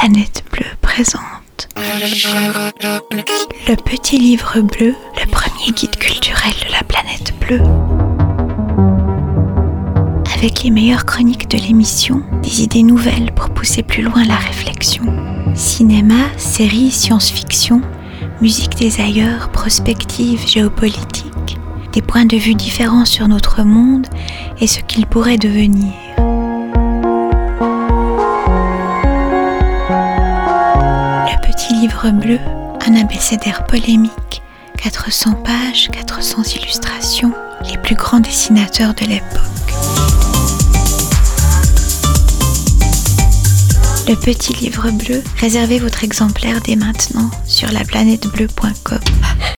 Planète Bleue présente Le Petit Livre Bleu, le premier guide culturel de la Planète Bleue. Avec les meilleures chroniques de l'émission, des idées nouvelles pour pousser plus loin la réflexion. Cinéma, séries, science-fiction, musique des ailleurs, prospective, géopolitique, des points de vue différents sur notre monde et ce qu'il pourrait devenir. Le Petit Livre Bleu, un abécédaire polémique, 400 pages, 400 illustrations, les plus grands dessinateurs de l'époque. Le Petit Livre Bleu, réservez votre exemplaire dès maintenant sur laplanetebleue.com.